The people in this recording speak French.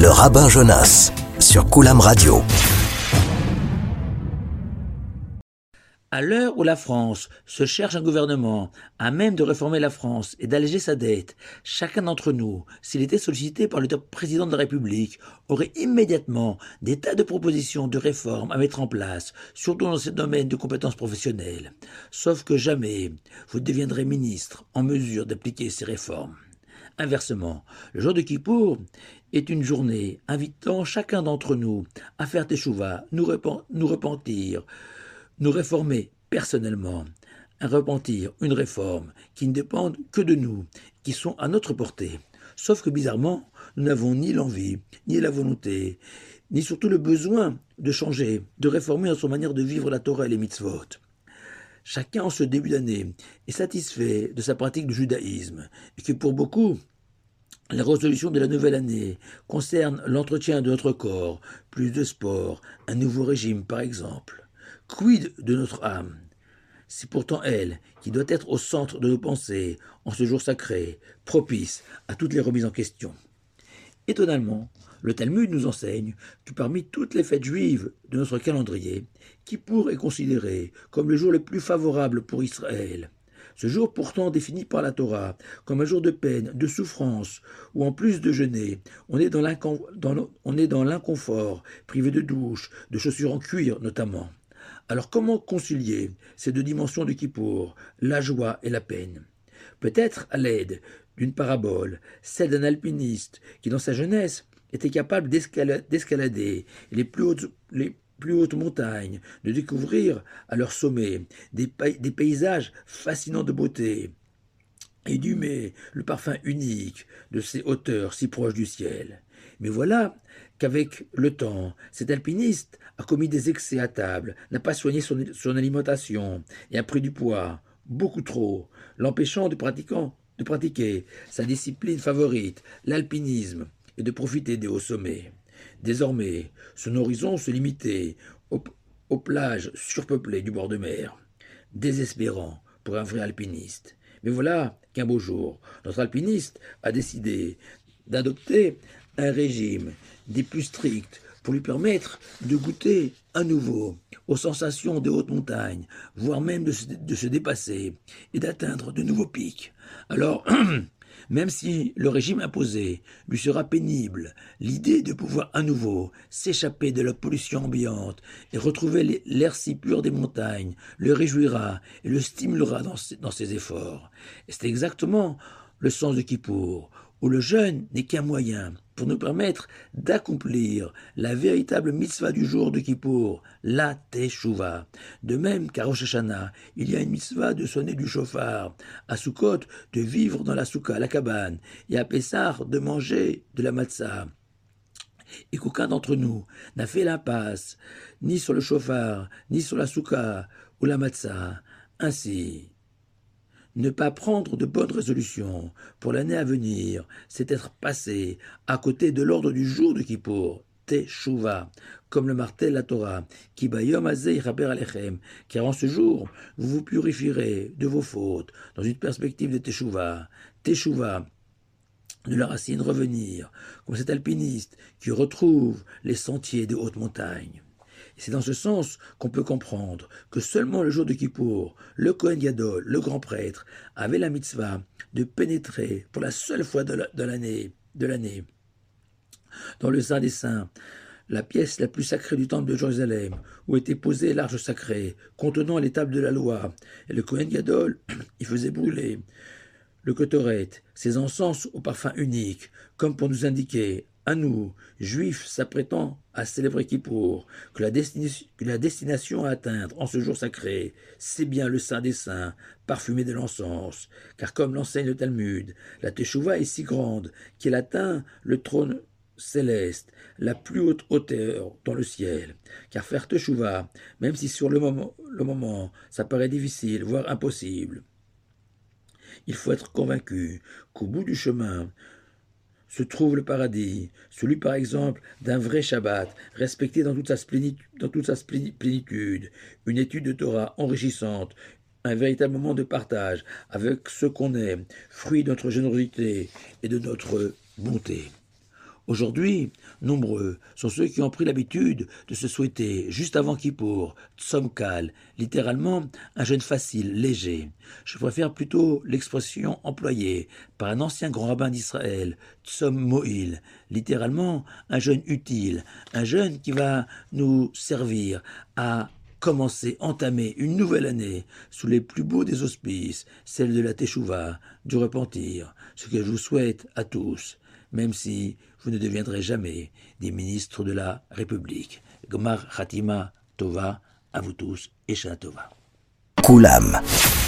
Le rabbin Jonas sur Koulam Radio. À l'heure où la France se cherche un gouvernement à même de réformer la France et d'alléger sa dette, chacun d'entre nous, s'il était sollicité par le président de la République, aurait immédiatement des tas de propositions de réformes à mettre en place, surtout dans ce domaine de compétences professionnelles. Sauf que jamais vous deviendrez ministre en mesure d'appliquer ces réformes. Inversement, le jour de Kippour est une journée invitant chacun d'entre nous à faire teshuva, nous repentir, nous réformer personnellement, un repentir, une réforme qui ne dépendent que de nous, qui sont à notre portée. Sauf que bizarrement, nous n'avons ni l'envie, ni la volonté, ni surtout le besoin de changer, de réformer notre manière de vivre la Torah et les mitzvot. Chacun en ce début d'année est satisfait de sa pratique du judaïsme, et que pour beaucoup, la résolution de la nouvelle année concerne l'entretien de notre corps, plus de sport, un nouveau régime par exemple. Quid de notre âme? C'est pourtant elle qui doit être au centre de nos pensées en ce jour sacré, propice à toutes les remises en question. Étonnamment, le Talmud nous enseigne que parmi toutes les fêtes juives de notre calendrier, Kippour est considéré comme le jour le plus favorable pour Israël. Ce jour pourtant défini par la Torah comme un jour de peine, de souffrance, où en plus de jeûner, on est dans l'inconfort, privé de douche, de chaussures en cuir notamment. Alors comment concilier ces deux dimensions de Kippour, la joie et la peine? Peut-être à l'aide d'une parabole, celle d'un alpiniste qui dans sa jeunesse était capable d'escalader les plus hautes montagnes, de découvrir à leur sommet des paysages fascinants de beauté et d'humer le parfum unique de ces hauteurs si proches du ciel. Mais voilà qu'avec le temps, cet alpiniste a commis des excès à table, n'a pas soigné son alimentation et a pris du poids, beaucoup trop, l'empêchant de pratiquer sa discipline favorite, l'alpinisme, et de profiter des hauts sommets. Désormais, son horizon se limitait aux plages surpeuplées du bord de mer. Désespérant pour un vrai alpiniste. Mais voilà qu'un beau jour, notre alpiniste a décidé d'adopter un régime des plus stricts pour lui permettre de goûter à nouveau aux sensations des hautes montagnes, voire même de se dépasser et d'atteindre de nouveaux pics. Alors, même si le régime imposé lui sera pénible, l'idée de pouvoir à nouveau s'échapper de la pollution ambiante et retrouver l'air si pur des montagnes le réjouira et le stimulera dans ses efforts. Et c'est exactement le sens de Kippour, où le jeûne n'est qu'un moyen pour nous permettre d'accomplir la véritable mitzvah du jour de Kippour, la teshuva. De même qu'à Rosh Hashanah, il y a une mitzvah de sonner du shofar, à Sukkot de vivre dans la soukha, la cabane, et à Pessah de manger de la matzah. Et qu'aucun d'entre nous n'a fait l'impasse, ni sur le shofar, ni sur la soukha ou la matzah. Ainsi, ne pas prendre de bonnes résolutions pour l'année à venir, c'est être passé à côté de l'ordre du jour de Kippour, Teshuva, comme le martèle la Torah, qui bayom hazeh yichaper alechem, car en ce jour, vous vous purifierez de vos fautes dans une perspective de Teshuva. Teshuva, de la racine revenir, comme cet alpiniste qui retrouve les sentiers des hautes montagnes. Et c'est dans ce sens qu'on peut comprendre que seulement le jour de Kippour, le Kohen Gadol, le grand prêtre, avait la mitzvah de pénétrer pour la seule fois de l'année, dans le Saint des Saints, la pièce la plus sacrée du temple de Jérusalem, où était posée l'arche sacrée, contenant les tables de la loi. Et le Kohen Gadol y faisait brûler le Kotoret, ses encens au parfum unique, comme pour nous indiquer, à nous, juifs s'apprêtant à célébrer Kippour, que la destination à atteindre en ce jour sacré, c'est bien le Saint des Saints, parfumé de l'encens, car comme l'enseigne le Talmud, la Teshuvah est si grande qu'elle atteint le trône céleste, la plus haute hauteur dans le ciel, car faire Teshuvah, même si sur le moment ça paraît difficile, voire impossible, il faut être convaincu qu'au bout du chemin se trouve le paradis, celui par exemple d'un vrai Shabbat, respecté dans toute sa plénitude, une étude de Torah enrichissante, un véritable moment de partage avec ce qu'on est, fruit de notre générosité et de notre bonté. Aujourd'hui, nombreux sont ceux qui ont pris l'habitude de se souhaiter, juste avant Kippour, Tzom Kal, littéralement un jeûne facile, léger. Je préfère plutôt l'expression employée par un ancien grand rabbin d'Israël, Tzom Mo'il, littéralement un jeûne utile, un jeûne qui va nous servir à entamer une nouvelle année sous les plus beaux des auspices, celle de la Teshuvah, du repentir, ce que je vous souhaite à tous, même si vous ne deviendrez jamais des ministres de la République. Gmar Khatima Tova, à vous tous et Shana Tova. Koulam.